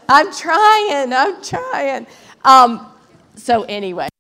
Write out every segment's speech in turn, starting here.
I'm trying. So anyway,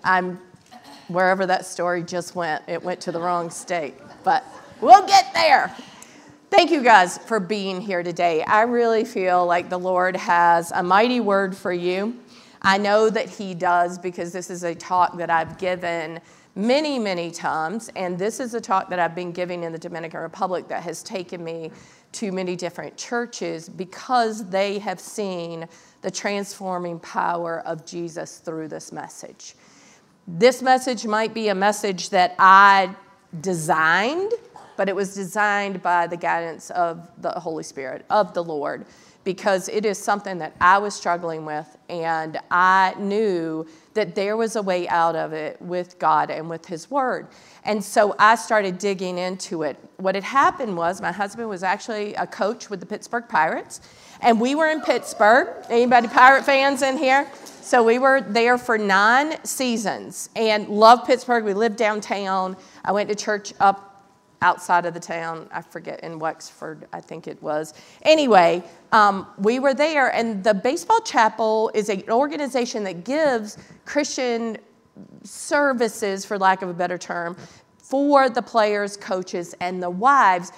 wherever that story just went, it went to the wrong state, but we'll get there. Thank you guys for being here today. I really feel like the Lord has a mighty word for you. I know that he does because this is a talk that I've given many, many times, and this is a talk that I've been giving in the Dominican Republic that has taken me to many different churches because they have seen the transforming power of Jesus through this message. This message might be a message that I designed, but it was designed by the guidance of the Holy Spirit, of the Lord, because it is something that I was struggling with, and I knew that there was a way out of it with God and with his word. And so I started digging into it. What had happened was my husband was actually a coach with the Pittsburgh Pirates, and we were in Pittsburgh. Anybody Pirate fans in here? So we were there for 9 seasons and loved Pittsburgh. We lived downtown. I went to church up outside of the town, I forget, in Wexford, I think it was. Anyway, we were there, and the Baseball Chapel is an organization that gives Christian services, for lack of a better term, for the players, coaches, and the wives,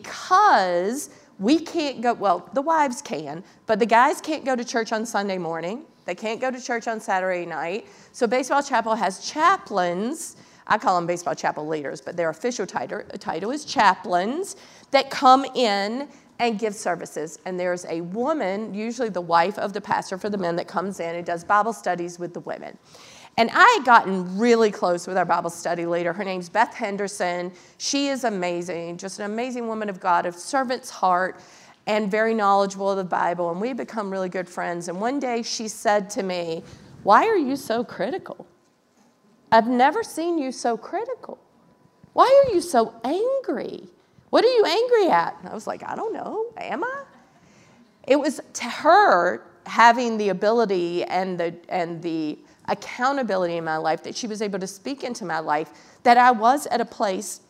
because we can't go, well, the wives can, but the guys can't go to church on Sunday morning. They can't go to church on Saturday night. So Baseball Chapel has chaplains. I call them Baseball Chapel leaders, but their official title is chaplains that come in and give services. And there's a woman, usually the wife of the pastor for the men, that comes in and does Bible studies with the women. And I had gotten really close with our Bible study leader. Her name's Beth Henderson. She is amazing, just an amazing woman of God, of servant's heart, and very knowledgeable of the Bible. And we've become really good friends. And one day she said to me, "Why are you so critical? I've never seen you so critical. Why are you so angry? What are you angry at?" And I was like, "I don't know. Am I?" It was to her having the ability and the accountability in my life that she was able to speak into my life that I was at a place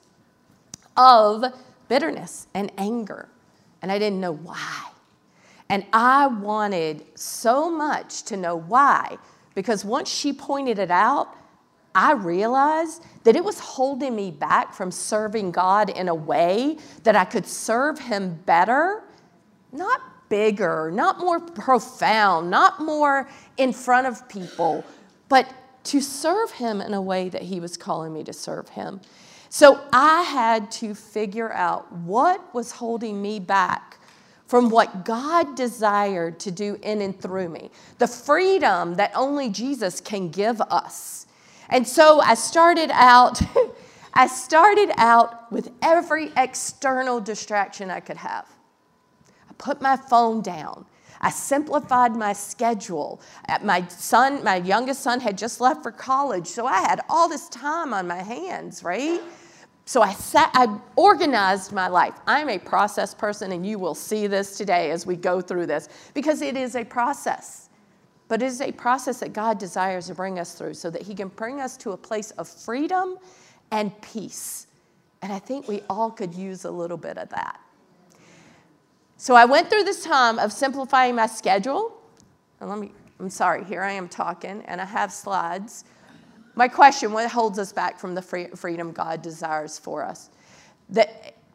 of bitterness and anger, and I didn't know why. And I wanted so much to know why, because once she pointed it out, I realized that it was holding me back from serving God in a way that I could serve him better, not bigger, not more profound, not more in front of people, but to serve him in a way that he was calling me to serve him. So I had to figure out what was holding me back from what God desired to do in and through me, the freedom that only Jesus can give us. And so I started out with every external distraction I could have. I put my phone down. I simplified my schedule. My youngest son had just left for college, so I had all this time on my hands, right? So I organized my life. I'm a process person, and you will see this today as we go through this, because it is a process. But it is a process that God desires to bring us through so that he can bring us to a place of freedom and peace. And I think we all could use a little bit of that. So I went through this time of simplifying my schedule. And I'm sorry, here I am talking, and I have slides. My question, what holds us back from the freedom God desires for us? The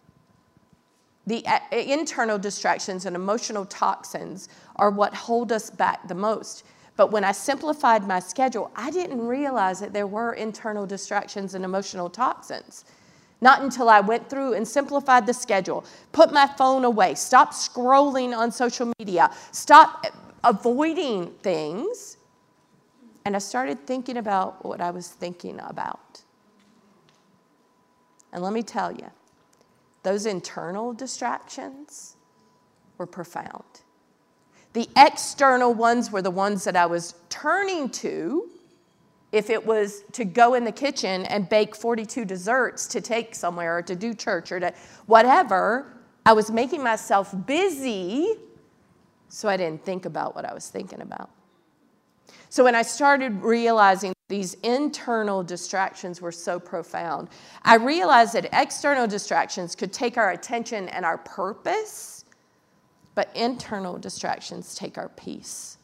internal distractions and emotional toxins are what hold us back the most. But when I simplified my schedule, I didn't realize that there were internal distractions and emotional toxins. Not until I went through and simplified the schedule, put my phone away, stopped scrolling on social media, stopped avoiding things, and I started thinking about what I was thinking about. And let me tell you, those internal distractions were profound. The external ones were the ones that I was turning to if it was to go in the kitchen and bake 42 desserts to take somewhere or to do church or to whatever. I was making myself busy so I didn't think about what I was thinking about. So when I started realizing these internal distractions were so profound, I realized that external distractions could take our attention and our purpose but internal distractions take our peace.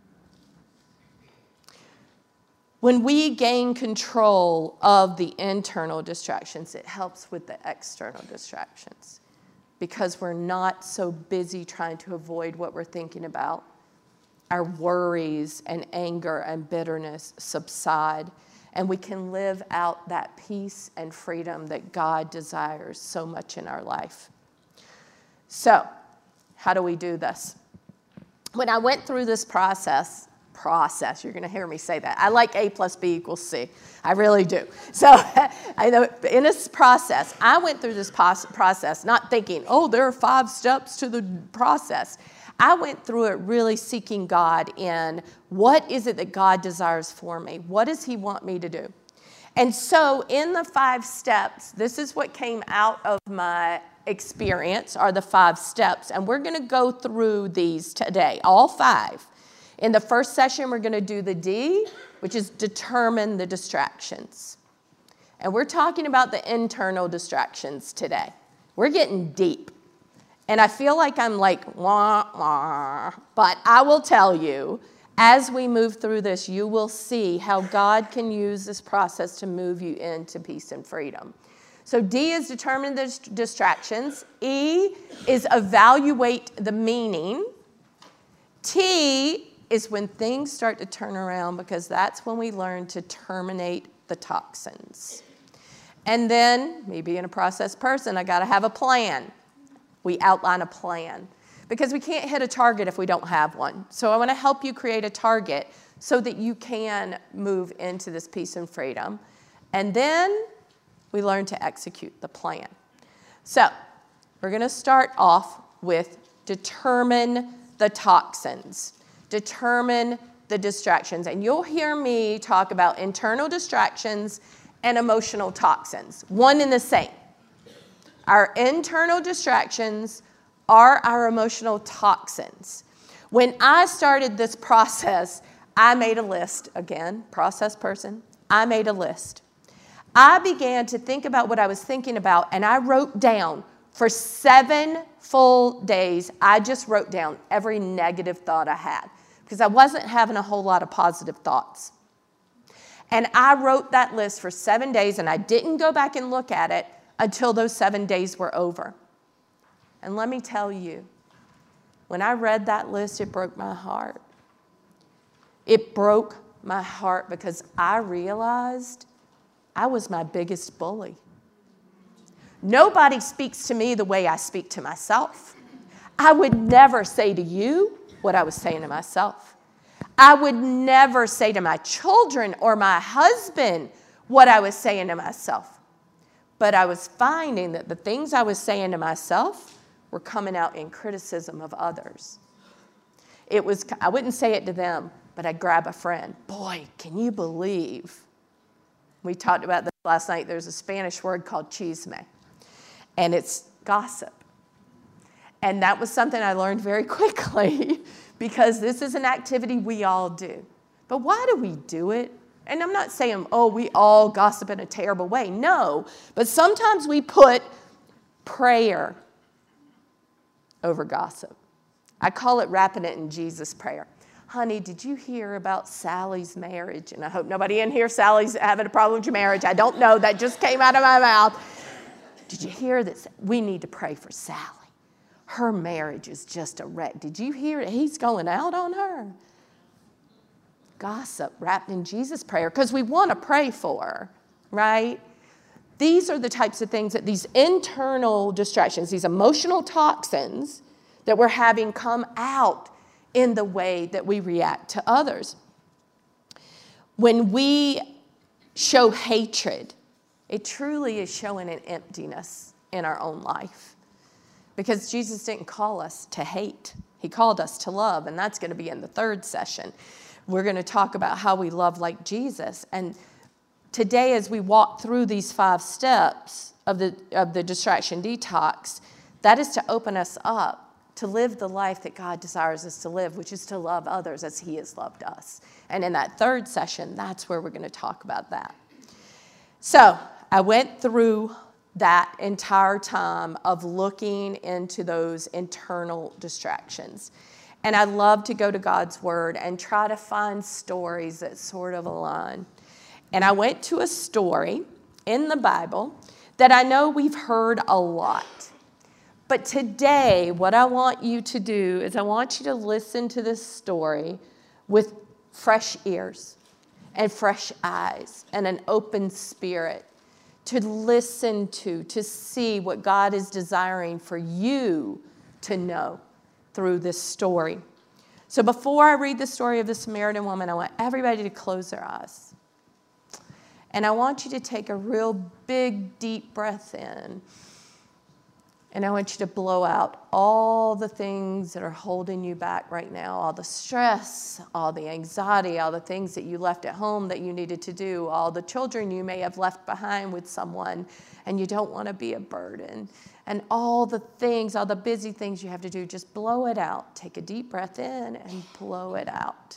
When we gain control of the internal distractions, it helps with the external distractions because we're not so busy trying to avoid what we're thinking about. Our worries and anger and bitterness subside, and we can live out that peace and freedom that God desires so much in our life. So, how do we do this? When I went through this process, you're going to hear me say that. I like A plus B equals C. I really do. So I know in this process, I went through this process not thinking, oh, there are 5 steps to the process. I went through it really seeking God in what is it that God desires for me? What does he want me to do? And so in the 5 steps, this is what came out of my experience are the 5 steps. And we're going to go through these today, all 5. In the first session, we're going to do the D, which is determine the distractions. And we're talking about the internal distractions today. We're getting deep. And I feel like I'm like, wah, wah. But I will tell you, as we move through this, you will see how God can use this process to move you into peace and freedom. So D is determine the distractions. E is evaluate the meaning. T is when things start to turn around because that's when we learn to terminate the toxins. And then, me being a process person, I got to have a plan. We outline a plan because we can't hit a target if we don't have one. So I want to help you create a target so that you can move into this peace and freedom. And then we learn to execute the plan. So we're going to start off with determine the toxins. Determine the distractions. And you'll hear me talk about internal distractions and emotional toxins, one and the same. Our internal distractions are our emotional toxins. When I started this process, I made a list. Again, process person, I made a list. I began to think about what I was thinking about, and I wrote down for 7 full days, I just wrote down every negative thought I had because I wasn't having a whole lot of positive thoughts. And I wrote that list for 7 days, and I didn't go back and look at it until those 7 days were over. And let me tell you, when I read that list, it broke my heart. It broke my heart because I realized I was my biggest bully. Nobody speaks to me the way I speak to myself. I would never say to you what I was saying to myself. I would never say to my children or my husband what I was saying to myself. But I was finding that the things I was saying to myself were coming out in criticism of others. I wouldn't say it to them, but I'd grab a friend. Boy, can you believe? We talked about this last night. There's a Spanish word called chisme, and it's gossip. And that was something I learned very quickly because this is an activity we all do. But why do we do it? And I'm not saying, oh, we all gossip in a terrible way. No, but sometimes we put prayer over gossip. I call it wrapping it in Jesus' prayer. Honey, did you hear about Sally's marriage? And I hope nobody in here, Sally's having a problem with your marriage. I don't know. That just came out of my mouth. Did you hear that? We need to pray for Sally. Her marriage is just a wreck. Did you hear that he's going out on her? Gossip wrapped in Jesus' prayer because we want to pray for her, right? These are the types of things that these internal distractions, these emotional toxins that we're having come out in the way that we react to others. When we show hatred, it truly is showing an emptiness in our own life. Because Jesus didn't call us to hate. He called us to love, and that's going to be in the 3rd session. We're going to talk about how we love like Jesus. And today, as we walk through these 5 steps of the distraction detox, that is to open us up to live the life that God desires us to live, which is to love others as he has loved us. And in that 3rd session, that's where we're going to talk about that. So I went through that entire time of looking into those internal distractions. And I love to go to God's Word and try to find stories that sort of align. And I went to a story in the Bible that I know we've heard a lot. But today, what I want you to do is I want you to listen to this story with fresh ears and fresh eyes and an open spirit to listen to see what God is desiring for you to know through this story. So before I read the story of the Samaritan woman, I want everybody to close their eyes. And I want you to take a real big, deep breath in. And I want you to blow out all the things that are holding you back right now, all the stress, all the anxiety, all the things that you left at home that you needed to do, all the children you may have left behind with someone and you don't want to be a burden, and all the things, all the busy things you have to do. Just blow it out. Take a deep breath in and blow it out.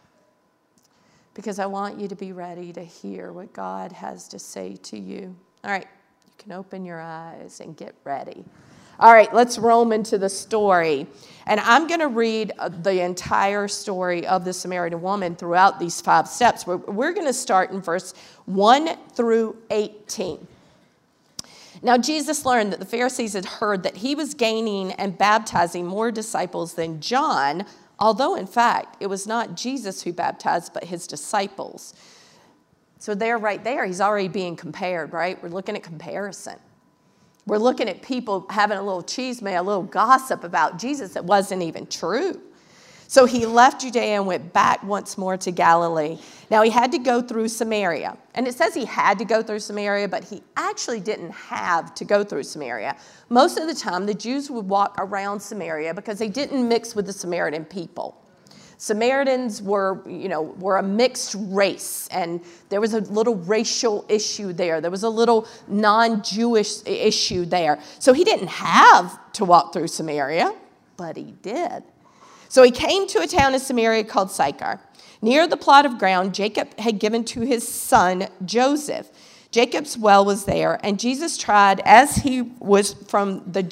Because I want you to be ready to hear what God has to say to you. All right. You can open your eyes and get ready. All right, let's roll into the story. And I'm going to read the entire story of the Samaritan woman throughout these 5 steps. We're going to start in verse 1 through 18. Now, Jesus learned that the Pharisees had heard that he was gaining and baptizing more disciples than John, although, in fact, it was not Jesus who baptized, but his disciples. So there, right there, he's already being compared, right? We're looking at comparison. We're looking at people having a little chisme, a little gossip about Jesus that wasn't even true. So he left Judea and went back once more to Galilee. Now he had to go through Samaria. And it says he had to go through Samaria, but he actually didn't have to go through Samaria. Most of the time, the Jews would walk around Samaria because they didn't mix with the Samaritan people. Samaritans were a mixed race, and there was a little racial issue there. There was a little non-Jewish issue there. So he didn't have to walk through Samaria, but he did. So he came to a town in Samaria called Sychar. Near the plot of ground Jacob had given to his son Joseph. Jacob's well was there, and Jesus tired as he was from the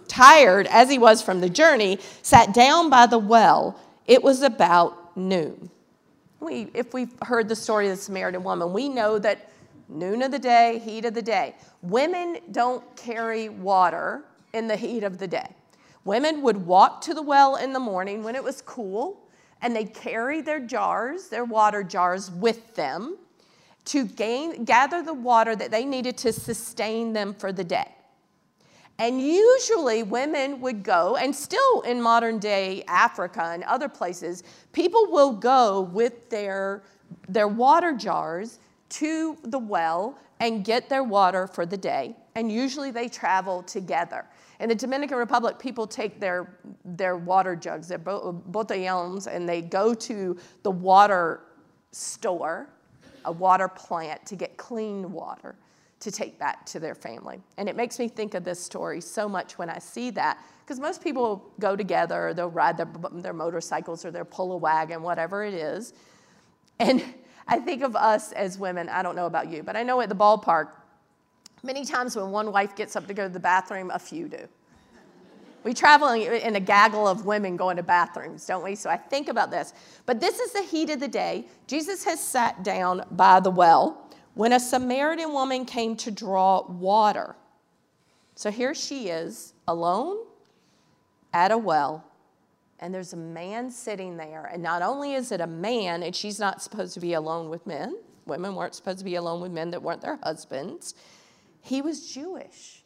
journey, sat down by the well. It was about noon. If we've heard the story of the Samaritan woman, we know that noon of the day, heat of the day. Women don't carry water in the heat of the day. Women would walk to the well in the morning when it was cool, and they'd carry their jars, their water jars, with them to gather the water that they needed to sustain them for the day. And usually women would go, and still in modern day Africa and other places, people will go with their water jars to the well and get their water for the day. And usually they travel together. In the Dominican Republic, people take their water jugs, their botellones, and they go to the water store, a water plant, to get clean water to take back to their family. And it makes me think of this story so much when I see that, because most people go together, or they'll ride their motorcycles or they'll pull a wagon, whatever it is. And I think of us as women, I don't know about you, but I know at the ballpark, many times when one wife gets up to go to the bathroom, a few do. We travel in a gaggle of women going to bathrooms, don't we? So I think about this. But this is the heat of the day. Jesus has sat down by the well when a Samaritan woman came to draw water. So here she is, alone at a well, and there's a man sitting there. And not only is it a man, and she's not supposed to be alone with men. Women weren't supposed to be alone with men that weren't their husbands. He was Jewish.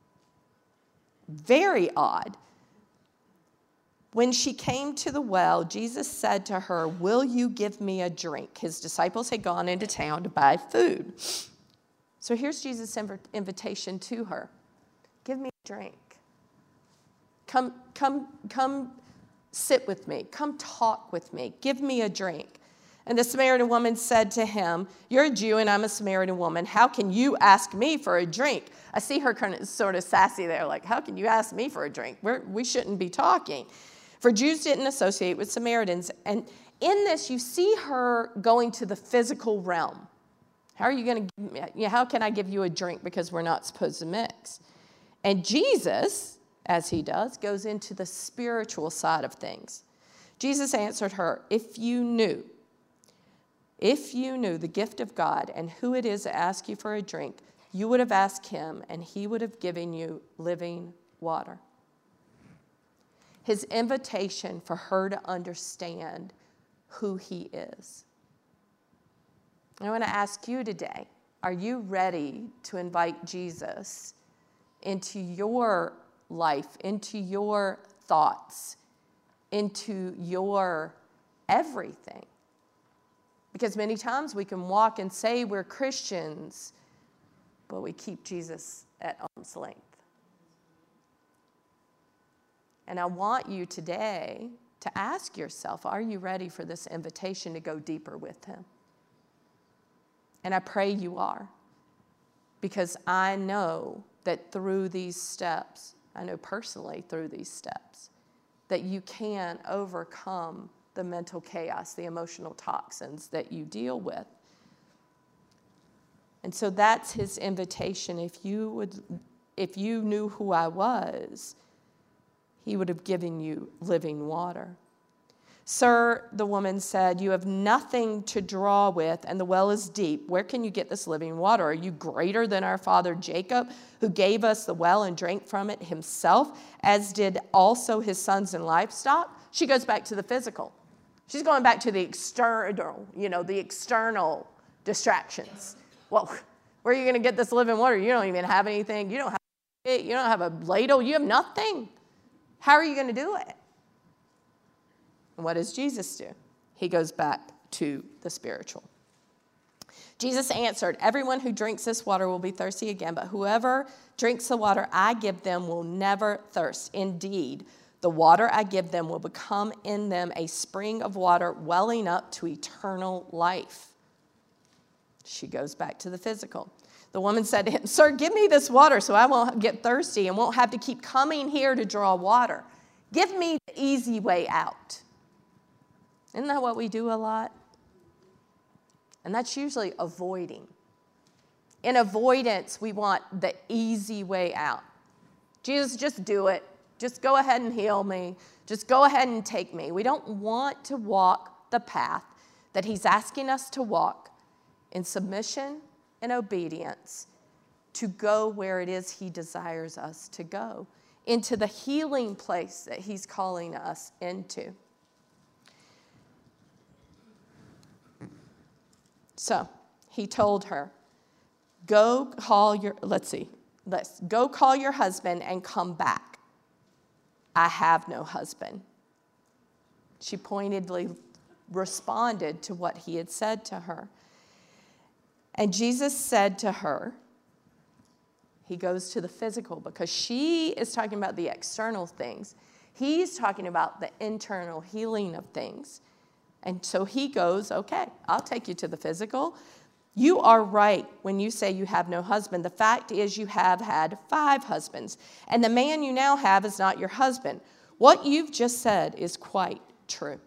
Very odd. When she came to the well, Jesus said to her, "Will you give me a drink?" His disciples had gone into town to buy food. So here's Jesus' invitation to her. Give me a drink. Come sit with me. Come talk with me. Give me a drink. And the Samaritan woman said to him, "You're a Jew and I'm a Samaritan woman. How can you ask me for a drink?" I see her kind of sort of sassy there, like, how can you ask me for a drink? We shouldn't be talking. For Jews didn't associate with Samaritans. And in this, you see her going to the physical realm. How are you going to, how can I give you a drink because we're not supposed to mix? And Jesus, as he does, goes into the spiritual side of things. Jesus answered her, if you knew the gift of God and who it is that asks you for a drink, you would have asked him and he would have given you living water. His invitation for her to understand who he is. I want to ask you today, are you ready to invite Jesus into your life, into your thoughts, into your everything? Because many times we can walk and say we're Christians, but we keep Jesus at arm's length. And I want you today to ask yourself, are you ready for this invitation to go deeper with him? And I pray you are, because I know that through these steps, I know personally through these steps, that you can overcome the mental chaos, the emotional toxins that you deal with. And so that's his invitation. If you knew who I was, he would have given you living water. Sir, the woman said, you have nothing to draw with, and the well is deep. Where can you get this living water? Are you greater than our father Jacob, who gave us the well and drank from it himself, as did also his sons and livestock? She goes back to the physical. She's going back to the external, the external distractions. Well, where are you going to get this living water? You don't even have anything. You don't have a ladle. You have nothing. How are you going to do it? And what does Jesus do? He goes back to the spiritual. Jesus answered, everyone who drinks this water will be thirsty again, but whoever drinks the water I give them will never thirst. Indeed, the water I give them will become in them a spring of water welling up to eternal life. She goes back to the physical. The woman said to him, sir, give me this water so I won't get thirsty and won't have to keep coming here to draw water. Give me the easy way out. Isn't that what we do a lot? And that's usually avoiding. In avoidance, we want the easy way out. Jesus, just do it. Just go ahead and heal me. Just go ahead and take me. We don't want to walk the path that he's asking us to walk in submission and obedience to go where it is he desires us to go, into the healing place that he's calling us into. So he told her, go call your husband and come back. I have no husband. She pointedly responded to what he had said to her. And Jesus said to her, he goes to the physical because she is talking about the external things. He's talking about the internal healing of things. And so he goes, okay, I'll take you to the physical. You are right when you say you have no husband. The fact is you have had 5 husbands, and the man you now have is not your husband. What you've just said is quite true.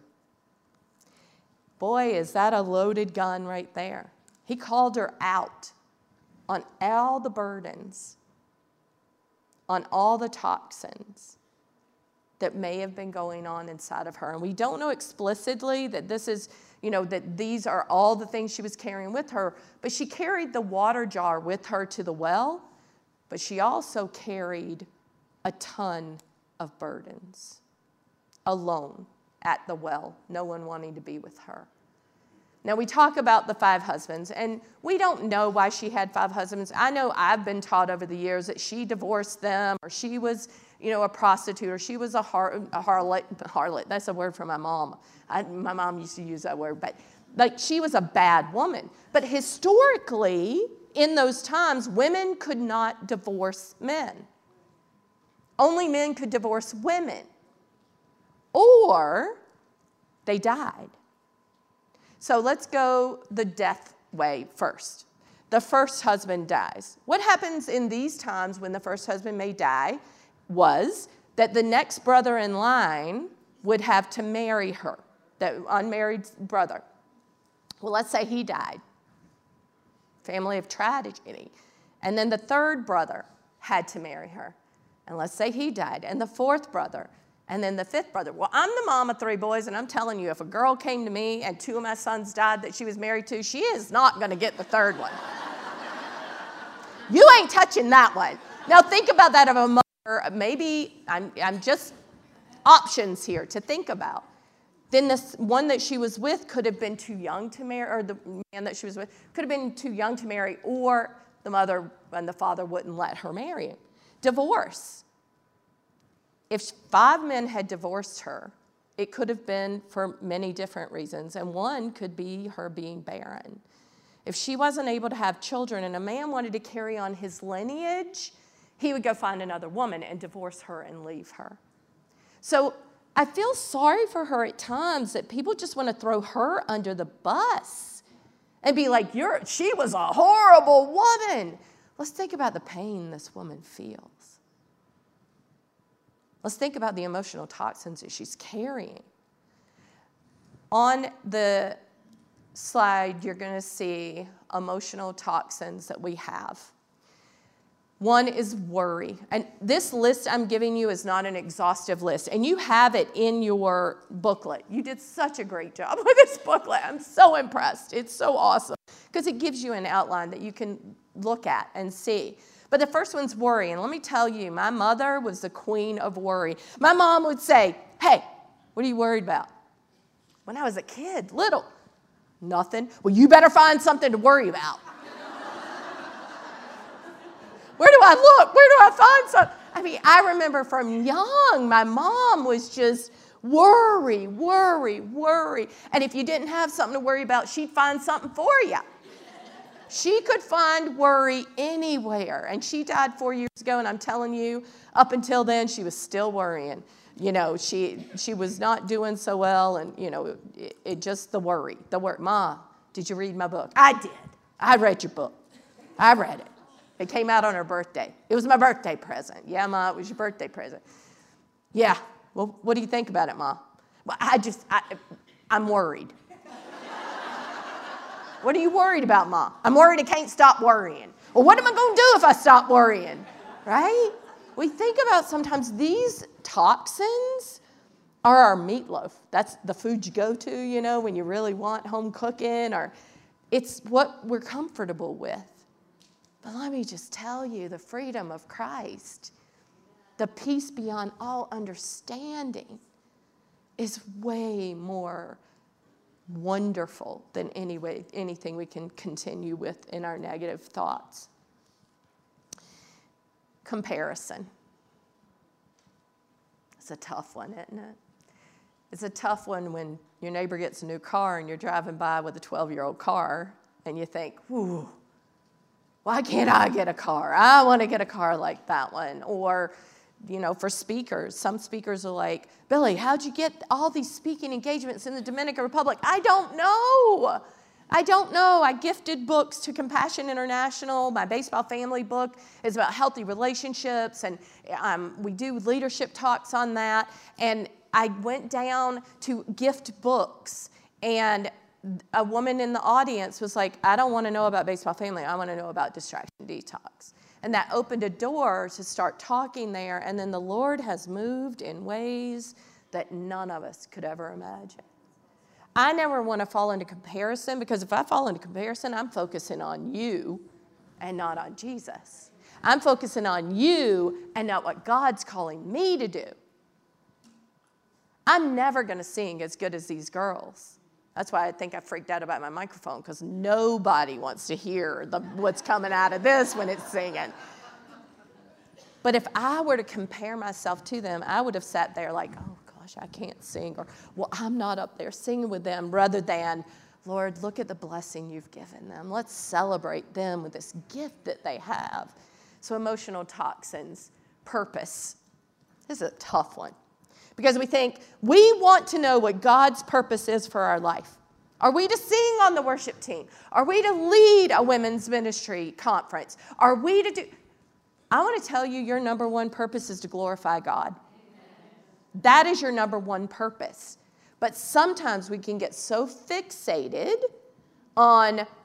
Boy, is that a loaded gun right there. He called her out on all the burdens, on all the toxins that may have been going on inside of her. And we don't know explicitly that this is, that these are all the things she was carrying with her, but she carried the water jar with her to the well, but she also carried a ton of burdens alone at the well, no one wanting to be with her. Now, we talk about the 5 husbands, and we don't know why she had 5 husbands. I know I've been taught over the years that she divorced them, or she was, a prostitute, or she was a harlot. That's a word from my mom. My mom used to use that word, but she was a bad woman. But historically, in those times, women could not divorce men. Only men could divorce women, or they died. So let's go the death way first. The first husband dies. What happens in these times when the first husband may die was that the next brother in line would have to marry her, the unmarried brother. Well, let's say he died. family of tragedy. And then the third brother had to marry her. And let's say he died. And the fourth brother. And then the fifth brother. Well, I'm the mom of 3 boys, and I'm telling you, if a girl came to me and 2 of my sons died that she was married to, she is not going to get the third one. You ain't touching that one. Now think about that of a mother. Maybe I'm just options here to think about. Then this one that she was with could have been too young to marry, or the man that she was with could have been too young to marry, or the mother and the father wouldn't let her marry him. Divorce. If 5 men had divorced her, it could have been for many different reasons, and one could be her being barren. If she wasn't able to have children and a man wanted to carry on his lineage, he would go find another woman and divorce her and leave her. So I feel sorry for her at times that people just want to throw her under the bus and be like, she was a horrible woman. Let's think about the pain this woman feels. Let's think about the emotional toxins that she's carrying. On the slide, you're going to see emotional toxins that we have. One is worry. And this list I'm giving you is not an exhaustive list. And you have it in your booklet. You did such a great job with this booklet. I'm so impressed. It's so awesome because it gives you an outline that you can look at and see. But the first one's worry. And let me tell you, my mother was the queen of worry. My mom would say, hey, what are you worried about? When I was a kid, little. Nothing. Well, you better find something to worry about. Where do I look? Where do I find something? I mean, I remember from young, my mom was just worry, worry, worry. And if you didn't have something to worry about, she'd find something for you. She could find worry anywhere. And she died 4 years ago, and I'm telling you, up until then, she was still worrying. You know, she was not doing so well, and, you know, it just the worry. Ma, did you read my book? I did. I read your book. I read it. It came out on her birthday. It was my birthday present. Yeah, Ma, it was your birthday present. Yeah. Well, what do you think about it, Ma? Well, I'm worried. What are you worried about, Ma? I'm worried I can't stop worrying. Well, what am I going to do if I stop worrying? Right? We think about sometimes these toxins are our meatloaf. That's the food you go to, you know, when you really want home cooking, or it's what we're comfortable with. But let me just tell you, the freedom of Christ, the peace beyond all understanding, is way more wonderful than anything we can continue with in our negative thoughts. Comparison. It's a tough one, isn't it? It's a tough one when your neighbor gets a new car and you're driving by with a 12-year-old car and you think, ooh, why can't I get a car? I want to get a car like that one. Or, you know, for speakers, some speakers are like, Billy, how'd you get all these speaking engagements in the Dominican Republic? I don't know. I gifted books to Compassion International. My Baseball Family book is about healthy relationships, and we do leadership talks on that. And I went down to gift books, and a woman in the audience was like, I don't want to know about Baseball Family. I want to know about Distraction Detox. And that opened a door to start talking there. And then the Lord has moved in ways that none of us could ever imagine. I never want to fall into comparison, because if I fall into comparison, I'm focusing on you and not on Jesus. I'm focusing on you and not what God's calling me to do. I'm never going to sing as good as these girls. That's why I think I freaked out about my microphone, because nobody wants to hear what's coming out of this when it's singing. But if I were to compare myself to them, I would have sat there like, oh gosh, I can't sing, or well, I'm not up there singing with them, rather than, Lord, look at the blessing you've given them. Let's celebrate them with this gift that they have. So emotional toxins, purpose. This is a tough one. Because we think, we want to know what God's purpose is for our life. Are we to sing on the worship team? Are we to lead a women's ministry conference? Are we to do... I want to tell you, your number one purpose is to glorify God. That is your number one purpose. But sometimes we can get so fixated on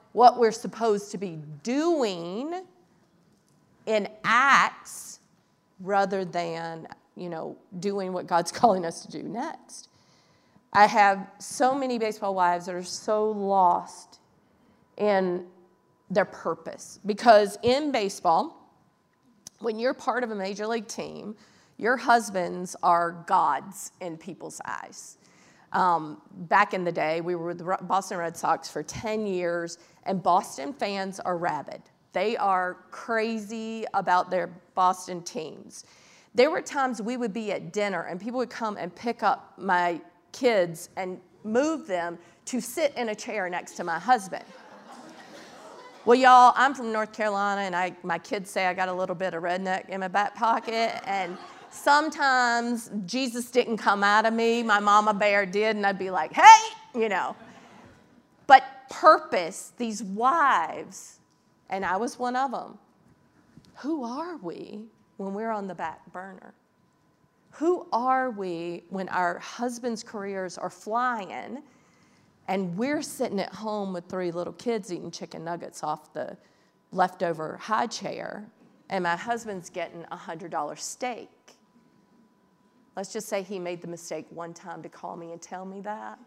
what we're supposed to be doing in acts rather than, doing what God's calling us to do next. I have so many baseball wives that are so lost in their purpose. Because in baseball, when you're part of a major league team, your husbands are gods in people's eyes. Back in the day, we were with the Boston Red Sox for 10 years, and Boston fans are rabid. They are crazy about their Boston teams. There were times we would be at dinner, and people would come and pick up my kids and move them to sit in a chair next to my husband. Well, y'all, I'm from North Carolina, and my kids say I got a little bit of redneck in my back pocket, and sometimes Jesus didn't come out of me. My mama bear did, and I'd be like, hey, But purpose, these wives, and I was one of them. Who are we when we're on the back burner? Who are we when our husbands' careers are flying and we're sitting at home with 3 little kids eating chicken nuggets off the leftover high chair, and my husband's getting a $100 steak? Let's just say he made the mistake one time to call me and tell me that.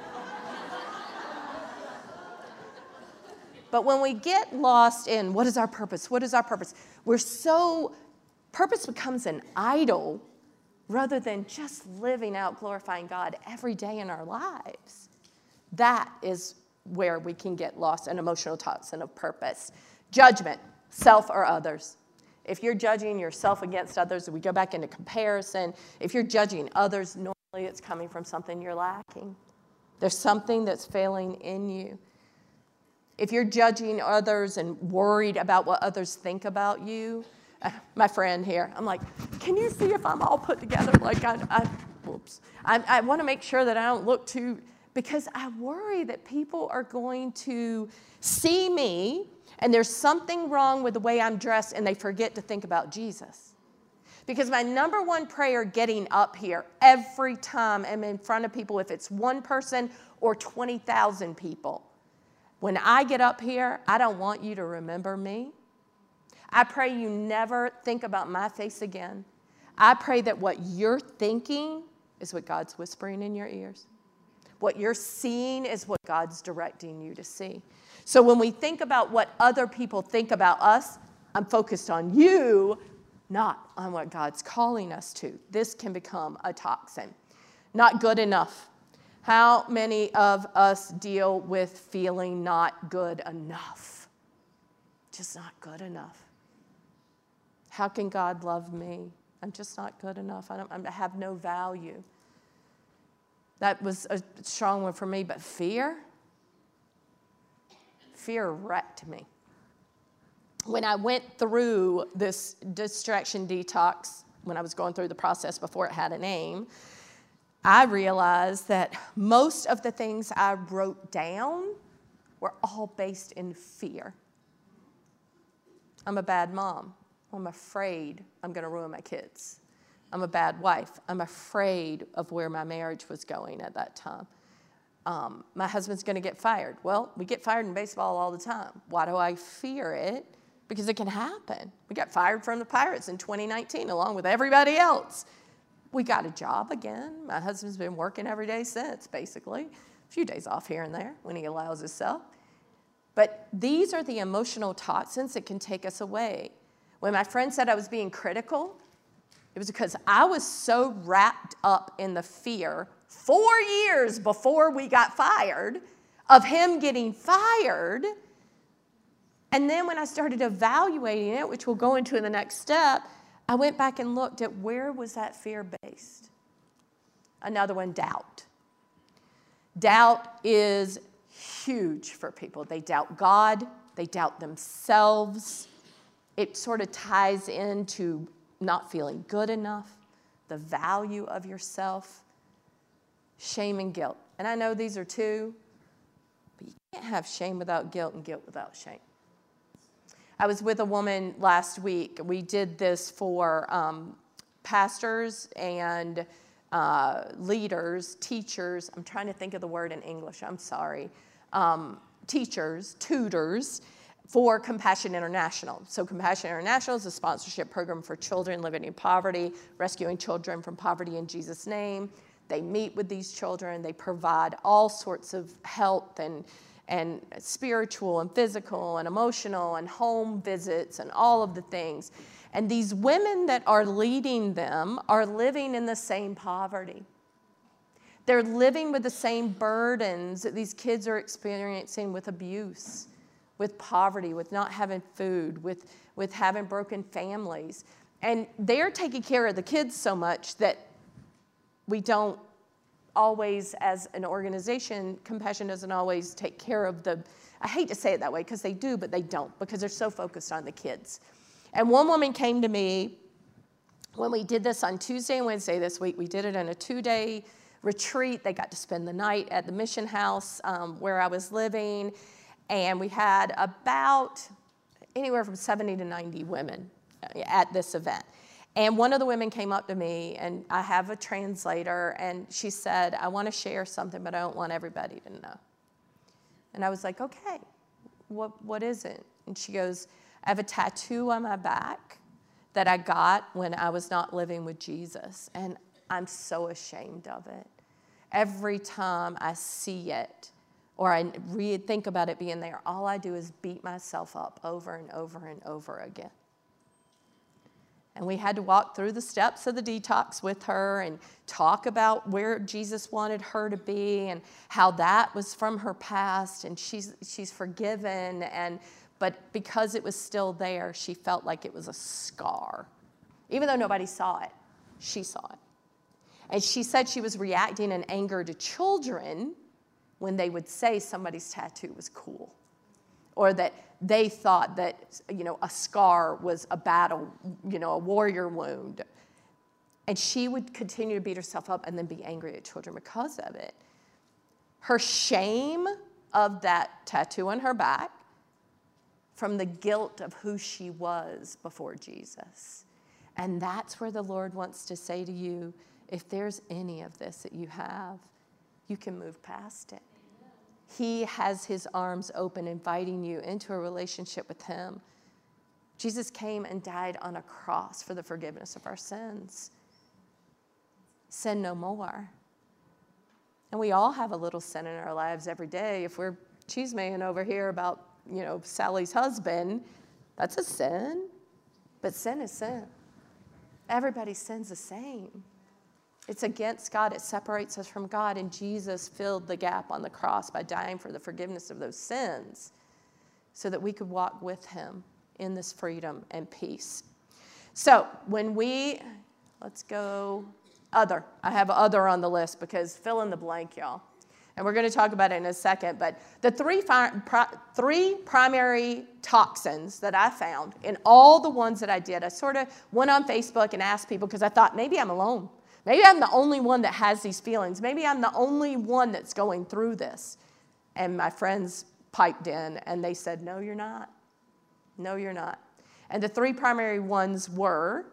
But when we get lost in what is our purpose, purpose becomes an idol rather than just living out glorifying God every day in our lives. That is where we can get lost in emotional toxin of purpose. Judgment, self or others. If you're judging yourself against others, we go back into comparison. If you're judging others, normally it's coming from something you're lacking. There's something that's failing in you. If you're judging others and worried about what others think about you, my friend here, I'm like, can you see if I'm all put together? Like, I want to make sure that I don't look too, because I worry that people are going to see me and there's something wrong with the way I'm dressed and they forget to think about Jesus. Because my number one prayer getting up here every time I'm in front of people, if it's one person or 20,000 people, when I get up here, I don't want you to remember me. I pray you never think about my face again. I pray that what you're thinking is what God's whispering in your ears. What you're seeing is what God's directing you to see. So when we think about what other people think about us, I'm focused on you, not on what God's calling us to. This can become a toxin. Not good enough. How many of us deal with feeling not good enough? Just not good enough. How can God love me? I'm just not good enough. I have no value. That was a strong one for me, but fear wrecked me. When I went through this distraction detox, when I was going through the process before it had a name, I realized that most of the things I wrote down were all based in fear. I'm a bad mom. I'm afraid I'm going to ruin my kids. I'm a bad wife. I'm afraid of where my marriage was going at that time. My husband's going to get fired. Well, we get fired in baseball all the time. Why do I fear it? Because it can happen. We got fired from the Pirates in 2019 along with everybody else. We got a job again. My husband's been working every day since, basically. A few days off here and there when he allows himself. But these are the emotional toxins that can take us away. When my friend said I was being critical, it was because I was so wrapped up in the fear 4 years before we got fired of him getting fired. And then when I started evaluating it, which we'll go into in the next step, I went back and looked at where was that fear based. Another one, doubt. Doubt is huge for people. They doubt God. They doubt themselves. It sort of ties into not feeling good enough, the value of yourself, shame and guilt. And I know these are two, but you can't have shame without guilt and guilt without shame. I was with a woman last week. We did this for pastors and leaders, teachers. I'm trying to think of the word in English. I'm sorry. teachers, tutors, for Compassion International. So Compassion International is a sponsorship program for children living in poverty, rescuing children from poverty in Jesus' name. They meet with these children. They provide all sorts of health and spiritual and physical and emotional and home visits and all of the things. And these women that are leading them are living in the same poverty. They're living with the same burdens that these kids are experiencing with abuse, with poverty, with not having food, with having broken families. And they're taking care of the kids so much that we don't always, as an organization, Compassion doesn't always take care of I hate to say it that way because they do, but they don't, because they're so focused on the kids. And one woman came to me when we did this on Tuesday and Wednesday this week. We did it in a 2-day retreat. They got to spend the night at the mission house where I was living. And we had about anywhere from 70 to 90 women at this event. And one of the women came up to me, and I have a translator, and she said, I want to share something, but I don't want everybody to know. And I was like, okay, what is it? And she goes, I have a tattoo on my back that I got when I was not living with Jesus, and I'm so ashamed of it. Every time I see it, or I think about it being there, all I do is beat myself up over and over and over again. And we had to walk through the steps of the detox with her and talk about where Jesus wanted her to be and how that was from her past, and she's forgiven, but because it was still there, she felt like it was a scar. Even though nobody saw it, she saw it. And she said she was reacting in anger to children when they would say somebody's tattoo was cool, or that they thought that, a scar was a battle, a warrior wound. And she would continue to beat herself up and then be angry at children because of it. Her shame of that tattoo on her back from the guilt of who she was before Jesus. And that's where the Lord wants to say to you, if there's any of this that you have, you can move past it. He has his arms open, inviting you into a relationship with him. Jesus came and died on a cross for the forgiveness of our sins. Sin no more. And we all have a little sin in our lives every day. If we're cheesemaying over here about, Sally's husband, that's a sin. But sin is sin. Everybody's sin's the same. It's against God. It separates us from God. And Jesus filled the gap on the cross by dying for the forgiveness of those sins so that we could walk with him in this freedom and peace. So let's go other. I have other on the list because fill in the blank, y'all. And we're going to talk about it in a second. But the three primary toxins that I found in all the ones that I did, I sort of went on Facebook and asked people because I thought maybe I'm alone. Maybe I'm the only one that has these feelings. Maybe I'm the only one that's going through this. And my friends piped in and they said, no, you're not. No, you're not. And the three primary ones were,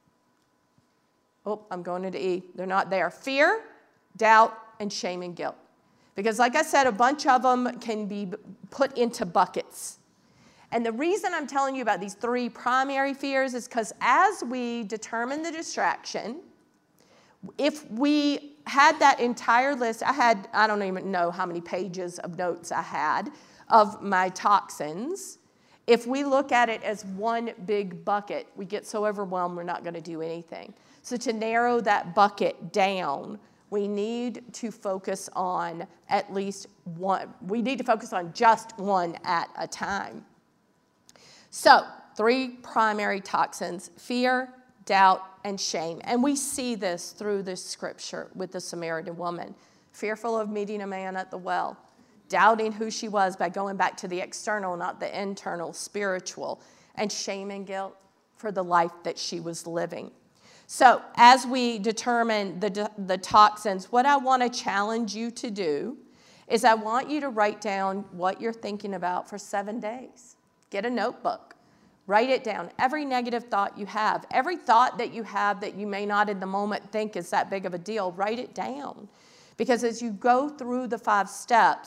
I'm going into E. They're not there. Fear, doubt, and shame and guilt. Because like I said, a bunch of them can be put into buckets. And the reason I'm telling you about these three primary fears is because as we determine the distraction, if we had that entire list, I don't even know how many pages of notes I had of my toxins. If we look at it as one big bucket, we get so overwhelmed we're not going to do anything. So to narrow that bucket down, we need to focus on at least one. We need to focus on just one at a time. So, three primary toxins: fear, doubt, and shame. And we see this through this scripture with the Samaritan woman. Fearful of meeting a man at the well. Doubting who she was by going back to the external, not the internal, spiritual. And shame and guilt for the life that she was living. So as we determine the toxins, what I want to challenge you to do is I want you to write down what you're thinking about for 7 days. Get a notebook. Write it down. Every negative thought you have, every thought that you have that you may not in the moment think is that big of a deal, write it down. Because as you go through the 5 steps,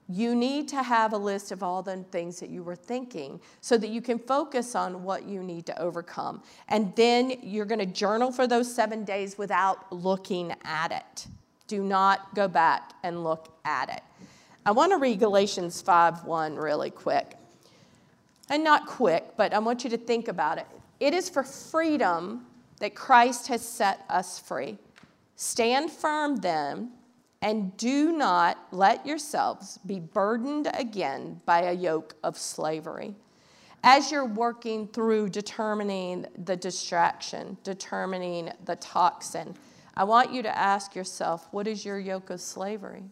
You need to have a list of all the things that you were thinking so that you can focus on what you need to overcome. And then you're going to journal for those 7 days without looking at it. Do not go back and look at it. I want to read Galatians 5:1 really quick. And not quick, but I want you to think about it. It is for freedom that Christ has set us free. Stand firm then, and do not let yourselves be burdened again by a yoke of slavery. As you're working through determining the distraction, determining the toxin, I want you to ask yourself, what is your yoke of slavery?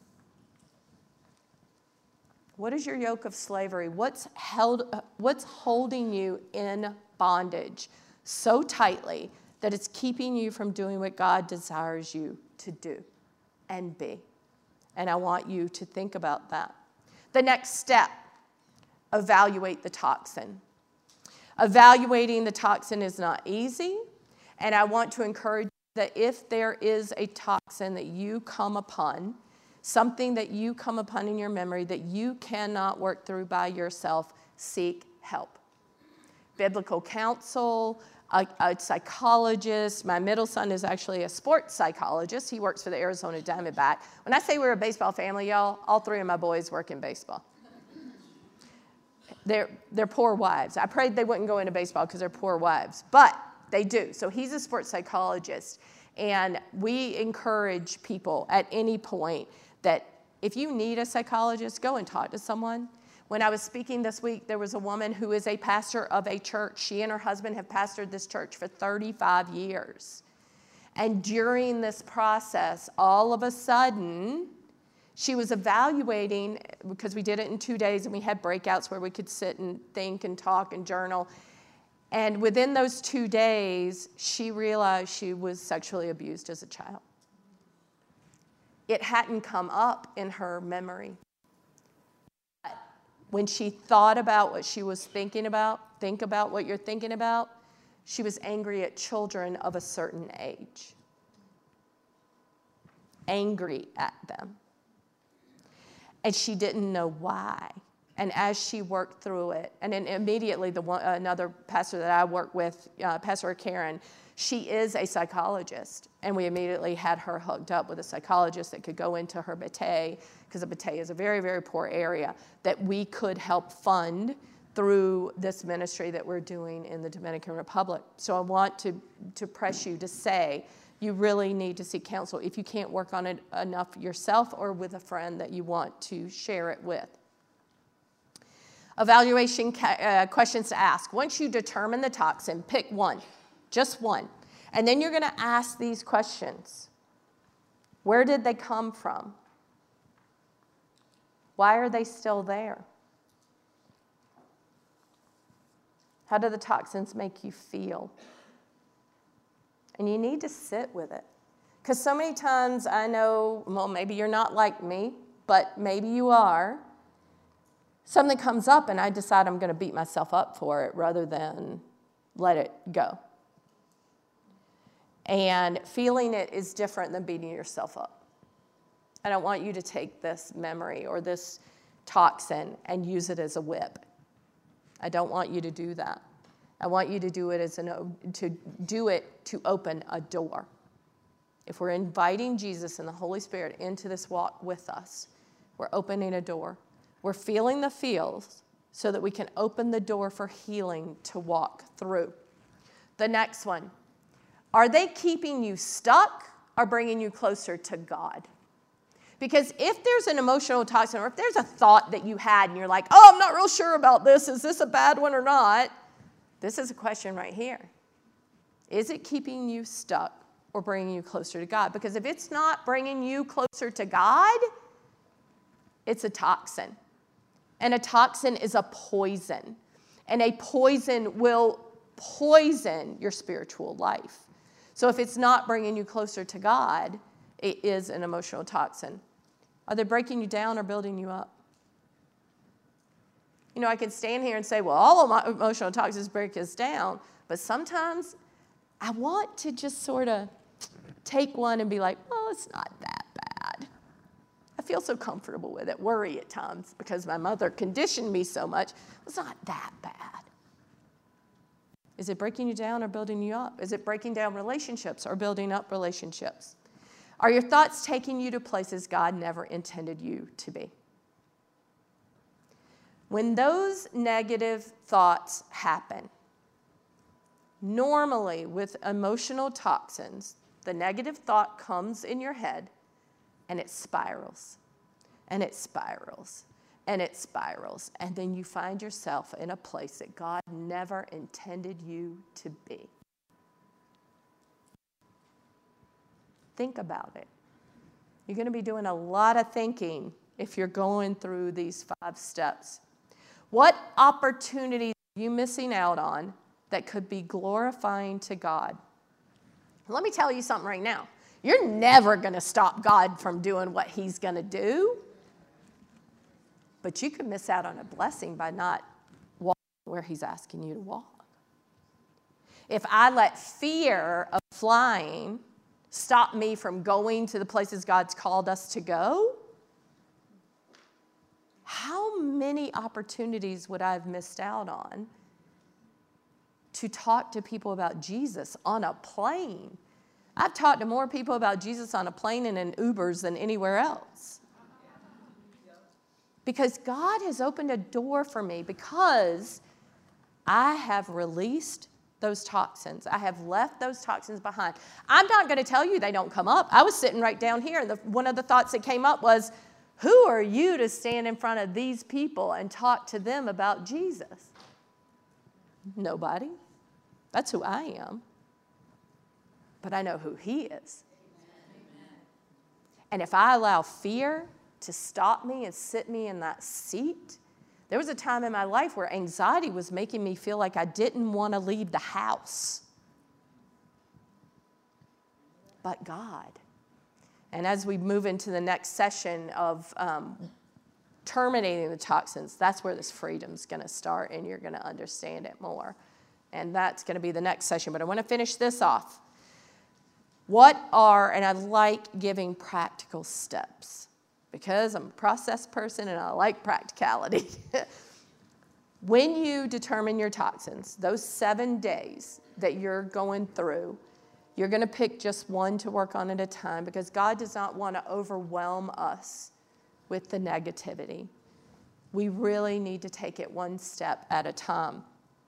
What is your yoke of slavery? What's holding you in bondage so tightly that it's keeping you from doing what God desires you to do and be? And I want you to think about that. The next step, evaluate the toxin. Evaluating the toxin is not easy, and I want to encourage you that if there is a toxin that you come upon, something that you come upon in your memory that you cannot work through by yourself, seek help. Biblical counsel, a psychologist. My middle son is actually a sports psychologist. He works for the Arizona Diamondback. When I say we're a baseball family, y'all, all three of my boys work in baseball. They're poor wives. I prayed they wouldn't go into baseball because they're poor wives, but they do. So he's a sports psychologist, and we encourage people at any point that if you need a psychologist, go and talk to someone. When I was speaking this week, there was a woman who is a pastor of a church. She and her husband have pastored this church for 35 years. And during this process, all of a sudden, she was evaluating, because we did it in 2 days and we had breakouts where we could sit and think and talk and journal. And within those 2 days, she realized she was sexually abused as a child. It hadn't come up in her memory. When she thought about what she was thinking about, think about what you're thinking about, she was angry at children of a certain age. Angry at them. And she didn't know why. And as she worked through it, and then immediately another pastor that I work with, Pastor Karen, she is a psychologist, and we immediately had her hooked up with a psychologist that could go into her Batey, because the Batey is a very, very poor area, that we could help fund through this ministry that we're doing in the Dominican Republic. So I want to press you to say, you really need to seek counsel if you can't work on it enough yourself or with a friend that you want to share it with. Evaluation questions to ask. Once you determine the toxin, pick one. Just one. And then you're going to ask these questions. Where did they come from? Why are they still there? How do the toxins make you feel? And you need to sit with it. Because so many times I know, well, maybe you're not like me, but maybe you are. Something comes up and I decide I'm going to beat myself up for it rather than let it go. And feeling it is different than beating yourself up. I don't want you to take this memory or this toxin and use it as a whip. I don't want you to do that. I want you to do it to open a door. If we're inviting Jesus and the Holy Spirit into this walk with us, we're opening a door. We're feeling the feels so that we can open the door for healing to walk through. The next one. Are they keeping you stuck or bringing you closer to God? Because if there's an emotional toxin, or if there's a thought that you had and you're like, oh, I'm not real sure about this. Is this a bad one or not? This is a question right here. Is it keeping you stuck or bringing you closer to God? Because if it's not bringing you closer to God, it's a toxin. And a toxin is a poison. And a poison will poison your spiritual life. So if it's not bringing you closer to God, it is an emotional toxin. Are they breaking you down or building you up? You know, I could stand here and say, well, all of my emotional toxins break us down. But sometimes I want to just sort of take one and be like, well, it's not that bad. I feel so comfortable with it. Worry at times because my mother conditioned me so much. It's not that bad. Is it breaking you down or building you up? Is it breaking down relationships or building up relationships? Are your thoughts taking you to places God never intended you to be? When those negative thoughts happen, normally with emotional toxins, the negative thought comes in your head and it spirals, and it spirals, and it spirals. And then you find yourself in a place that God never intended you to be. Think about it. You're going to be doing a lot of thinking if you're going through these 5 steps. What opportunities are you missing out on that could be glorifying to God? Let me tell you something right now. You're never going to stop God from doing what he's going to do. But you could miss out on a blessing by not walking where he's asking you to walk. If I let fear of flying stop me from going to the places God's called us to go, how many opportunities would I have missed out on to talk to people about Jesus on a plane? I've talked to more people about Jesus on a plane and in Ubers than anywhere else. Because God has opened a door for me because I have released those toxins. I have left those toxins behind. I'm not going to tell you they don't come up. I was sitting right down here, and one of the thoughts that came up was, who are you to stand in front of these people and talk to them about Jesus? Nobody. That's who I am. But I know who he is. And if I allow fear to stop me and sit me in that seat, there was a time in my life where anxiety was making me feel like I didn't want to leave the house. But God. And as we move into the next session of terminating the toxins, that's where this freedom's going to start, and you're going to understand it more. And that's going to be the next session. But I want to finish this off. And I like giving practical steps because I'm a process person and I like practicality. When you determine your toxins, those 7 days that you're going through, you're going to pick just one to work on at a time because God does not want to overwhelm us with the negativity. We really need to take it one step at a time.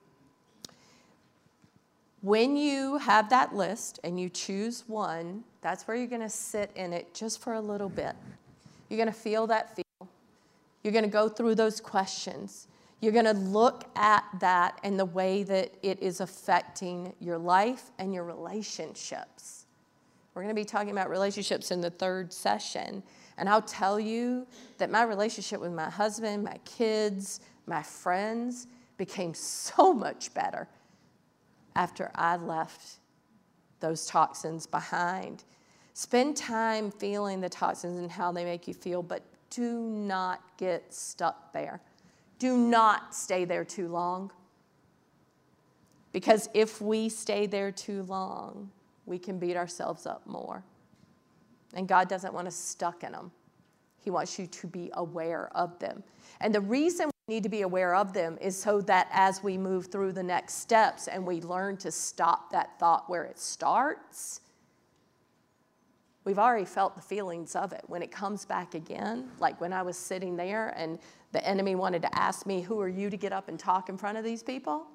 When you have that list and you choose one, that's where you're going to sit in it just for a little bit. You're going to feel that feel. You're going to go through those questions. You're going to look at that and the way that it is affecting your life and your relationships. We're going to be talking about relationships in the 3rd session. And I'll tell you that my relationship with my husband, my kids, my friends became so much better after I left those toxins behind. Spend time feeling the toxins and how they make you feel, but do not get stuck there. Do not stay there too long. Because if we stay there too long, we can beat ourselves up more. And God doesn't want us stuck in them. He wants you to be aware of them. And the reason we need to be aware of them is so that as we move through the next steps and we learn to stop that thought where it starts, we've already felt the feelings of it. When it comes back again, like when I was sitting there and the enemy wanted to ask me, who are you to get up and talk in front of these people?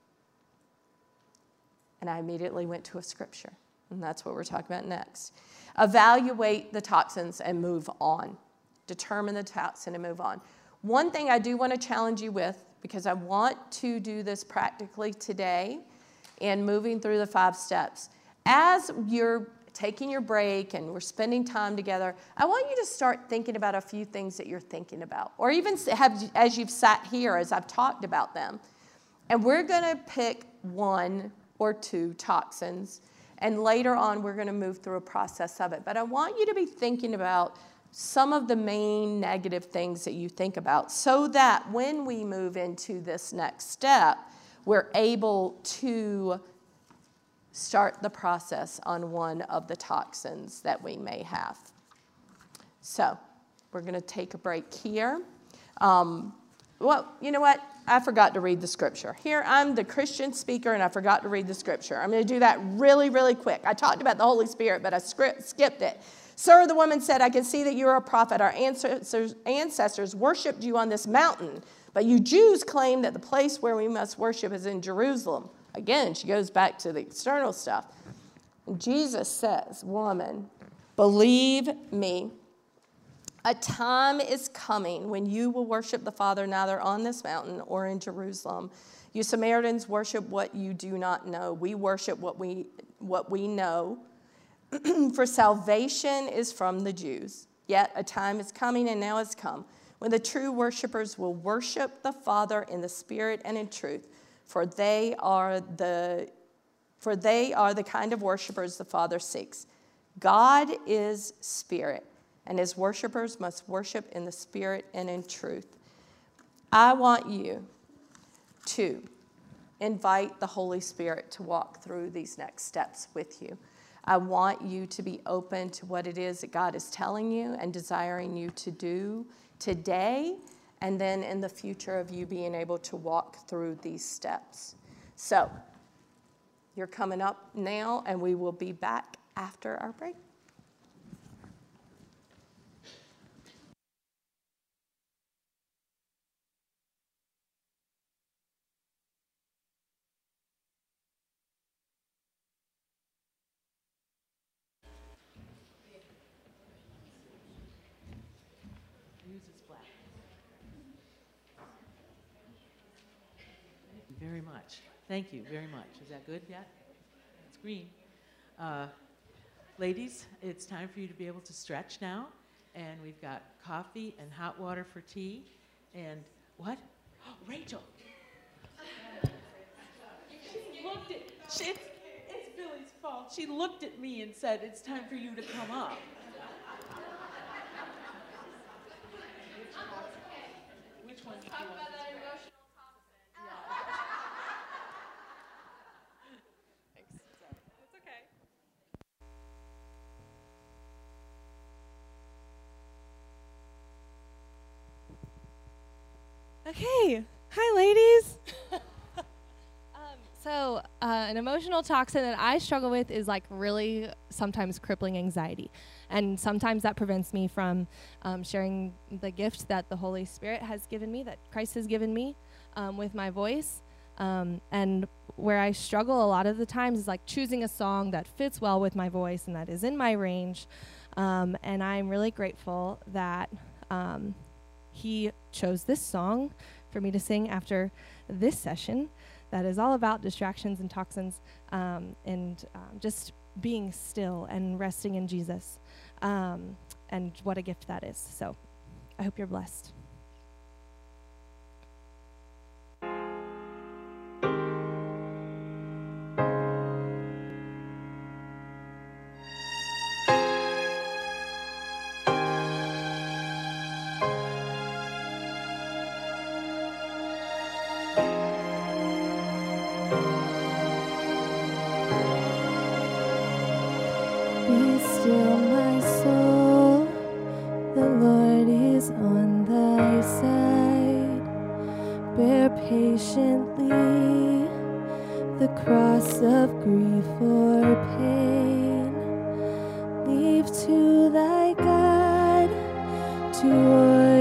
And I immediately went to a scripture. And that's what we're talking about next. Evaluate the toxins and move on. Determine the toxin and move on. One thing I do want to challenge you with, because I want to do this practically today and moving through the 5 steps. As you're taking your break and we're spending time together, I want you to start thinking about a few things that you're thinking about. Or even as you've sat here, as I've talked about them. And we're going to pick 1 or 2 toxins. And later on, we're going to move through a process of it. But I want you to be thinking about some of the main negative things that you think about so that when we move into this next step, we're able to start the process on one of the toxins that we may have. So we're going to take a break here. Well, you know what? I forgot to read the scripture. Here, I'm the Christian speaker, and I forgot to read the scripture. I'm going to do that really, really quick. I talked about the Holy Spirit, but I skipped it. Sir, the woman said, I can see that you are a prophet. Our ancestors worshipped you on this mountain, but you Jews claim that the place where we must worship is in Jerusalem. Again, she goes back to the external stuff. And Jesus says, woman, believe me, a time is coming when you will worship the Father neither on this mountain or in Jerusalem. You Samaritans worship what you do not know. We worship what we know. For salvation is from the Jews. Yet a time is coming, and now has come, when the true worshipers will worship the Father in the Spirit and in truth. For they are the kind of worshipers the Father seeks. God is Spirit, and his worshipers must worship in the Spirit and in truth. I want you to invite the Holy Spirit to walk through these next steps with you. I want you to be open to what it is that God is telling you and desiring you to do today, and then in the future of you being able to walk through these steps. So, you're coming up now, and we will be back after our break. Very much. Thank you very much. Is that good yet? It's green. Ladies, it's time for you to be able to stretch now. And we've got coffee and hot water for tea. And what? Oh, Rachel. She looked at, it's Billy's fault. She looked at me and said, it's time for you to come up. Which one? Talk about that emotional toxin. It's okay. Okay. Hi, ladies. An emotional toxin that I struggle with is like really sometimes crippling anxiety. And sometimes that prevents me from sharing the gift that the Holy Spirit has given me, that Christ has given me with my voice. And where I struggle a lot of the times is like choosing a song that fits well with my voice and that is in my range. And I'm really grateful that he chose this song for me to sing after this session that is all about distractions and toxins and just being still and resting in Jesus, and what a gift that is. So I hope you're blessed. Be still, my soul, the Lord is on thy side. Bear patiently the cross of grief or pain. Leave to thy God to order